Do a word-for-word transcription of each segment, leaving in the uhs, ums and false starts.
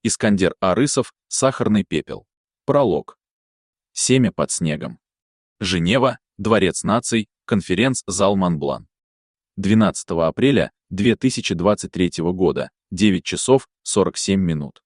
Искандер Арысов, сахарный пепел. Пролог. Семя под снегом. Женева, Дворец наций, конференц-зал Монблан. двенадцатого апреля две тысячи двадцать третьего года, девять часов сорок семь минут.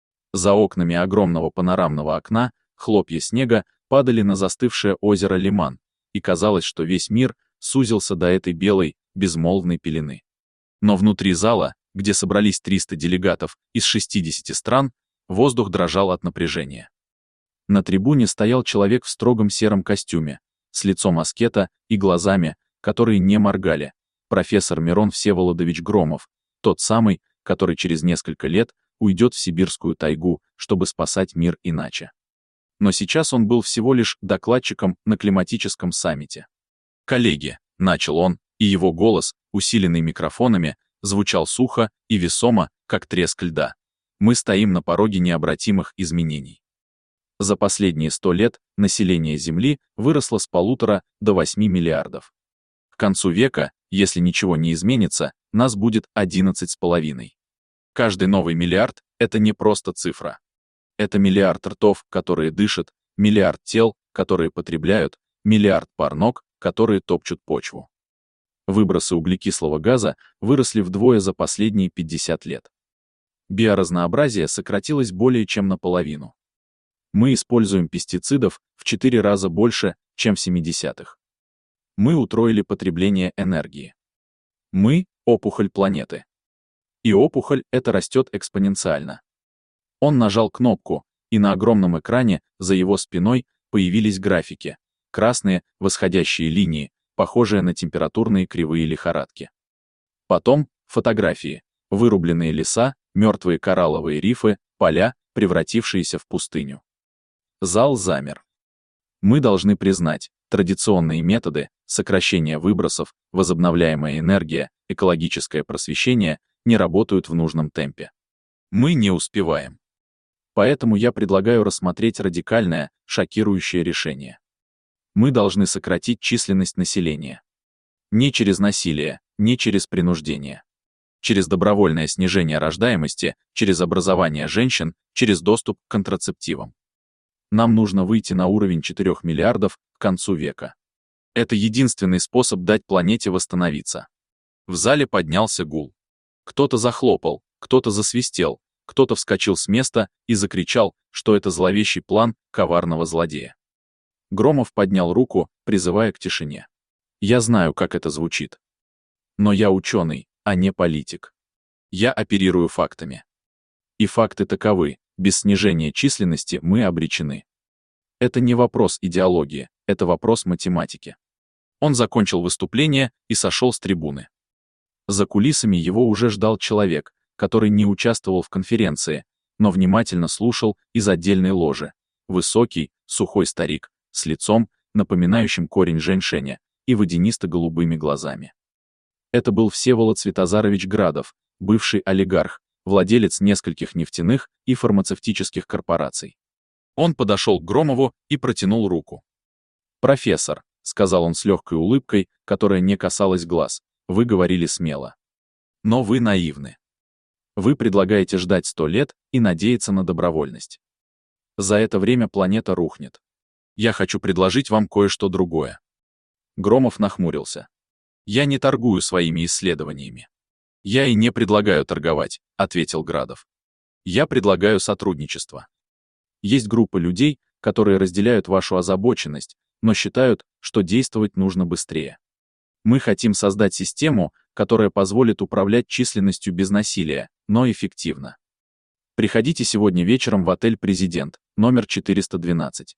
За окнами огромного панорамного окна хлопья снега падали на застывшее озеро Лиман, и казалось, что весь мир сузился до этой белой, безмолвной пелены. Но внутри зала, где собрались триста делегатов из шестидесяти стран, воздух дрожал от напряжения. На трибуне стоял человек в строгом сером костюме, с лицом аскета и глазами, которые не моргали, профессор Мирон Всеволодович Громов, тот самый, который через несколько лет уйдет в сибирскую тайгу, чтобы спасать мир иначе. Но сейчас он был всего лишь докладчиком на климатическом саммите. «Коллеги», — начал он, и его голос, усиленный микрофонами, звучал сухо и весомо, как треск льда. «Мы стоим на пороге необратимых изменений. За последние сто лет население Земли выросло с полутора до восьми миллиардов. К концу века, если ничего не изменится, нас будет одиннадцать с половиной. Каждый новый миллиард — это не просто цифра. Это миллиард ртов, которые дышат, миллиард тел, которые потребляют, миллиард пар ног, которые топчут почву. Выбросы углекислого газа выросли вдвое за последние пятьдесят лет. Биоразнообразие сократилось более чем наполовину. Мы используем пестицидов в четыре раза больше, чем в семидесятых. Мы утроили потребление энергии. Мы — опухоль планеты. И опухоль эта растет экспоненциально. Он нажал кнопку, и на огромном экране за его спиной появились графики, красные восходящие линии, похожие на температурные кривые лихорадки. Потом фотографии, вырубленные леса, мертвые коралловые рифы, поля, превратившиеся в пустыню. Зал замер. Мы должны признать, традиционные методы, сокращение выбросов, возобновляемая энергия, экологическое просвещение не работают в нужном темпе. Мы не успеваем. Поэтому я предлагаю рассмотреть радикальное, шокирующее решение. Мы должны сократить численность населения. Не через насилие, не через принуждение. Через добровольное снижение рождаемости, через образование женщин, через доступ к контрацептивам. Нам нужно выйти на уровень четырёх миллиардов к концу века. Это единственный способ дать планете восстановиться. В зале поднялся гул. Кто-то захлопал, кто-то засвистел, кто-то вскочил с места и закричал, что это зловещий план коварного злодея. Громов поднял руку, призывая к тишине. Я знаю, как это звучит. Но я ученый, а не политик. Я оперирую фактами. И факты таковы: без снижения численности мы обречены. Это не вопрос идеологии, это вопрос математики. Он закончил выступление и сошел с трибуны. За кулисами его уже ждал человек, который не участвовал в конференции, но внимательно слушал из отдельной ложи. Высокий, сухой старик, с лицом, напоминающим корень женьшеня, и водянисто-голубыми глазами. Это был Всеволод Святозарович Градов, бывший олигарх, владелец нескольких нефтяных и фармацевтических корпораций. Он подошел к Громову и протянул руку. «Профессор», — сказал он с легкой улыбкой, которая не касалась глаз, — «вы говорили смело. Но вы наивны. Вы предлагаете ждать сто лет и надеяться на добровольность. За это время планета рухнет. Я хочу предложить вам кое-что другое». Громов нахмурился. «Я не торгую своими исследованиями». «Я и не предлагаю торговать», — ответил Градов. «Я предлагаю сотрудничество. Есть группа людей, которые разделяют вашу озабоченность, но считают, что действовать нужно быстрее. Мы хотим создать систему, которая позволит управлять численностью без насилия, но эффективно. Приходите сегодня вечером в отель «Президент», номер четыреста двенадцать.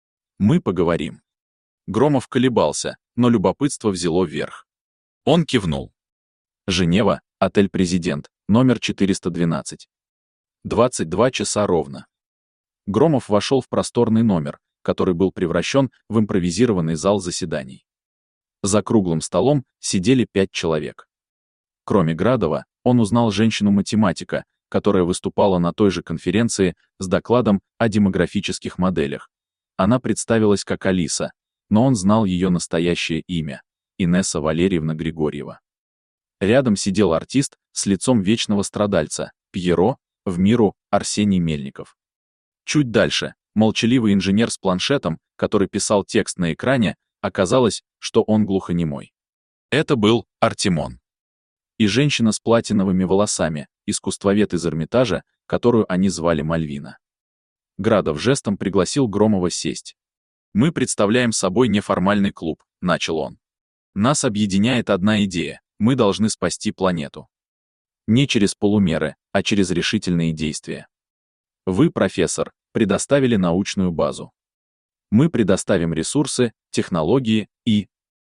Мы поговорим». Громов колебался, но любопытство взяло вверх. Он кивнул. Женева, отель «Президент», номер четыреста двенадцать. двадцать два часа ровно. Громов вошел в просторный номер, который был превращен в импровизированный зал заседаний. За круглым столом сидели пять человек. Кроме Градова, он узнал женщину-математика, которая выступала на той же конференции с докладом о демографических моделях. Она представилась как Алиса, но он знал ее настоящее имя — Инесса Валерьевна Григорьева. Рядом сидел артист с лицом вечного страдальца, Пьеро, В миру Арсений Мельников. Чуть дальше, молчаливый инженер с планшетом, который писал текст на экране, оказалось, что он глухонемой. Это был Артемон. И женщина с платиновыми волосами, искусствовед из Эрмитажа, которую они звали Мальвина. Градов жестом пригласил Громова сесть. «Мы представляем собой неформальный клуб», — начал он. «Нас объединяет одна идея — мы должны спасти планету. Не через полумеры, а через решительные действия. Вы, профессор, предоставили научную базу. Мы предоставим ресурсы, технологии и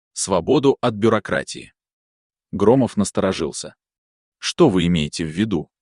свободу от бюрократии». Громов насторожился. «Что вы имеете в виду?»